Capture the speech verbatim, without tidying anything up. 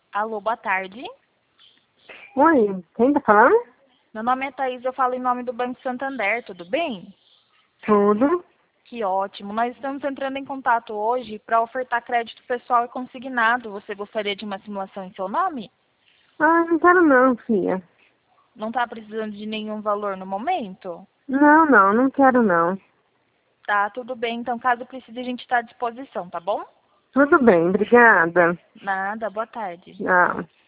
Alô, boa tarde. Oi, quem tá falando? Meu nome é Thaís, eu falo em nome do Banco Santander, tudo bem? Tudo. Que ótimo. Nós estamos entrando em contato hoje para ofertar crédito pessoal e consignado. Você gostaria de uma simulação em seu nome? Ah, não quero não, filha. Não está precisando de nenhum valor no momento? Não, não, não quero não. Tá, tudo bem. Então, caso precise, a gente está à disposição, tá bom? Tudo bem, obrigada. Nada, boa tarde. Tchau.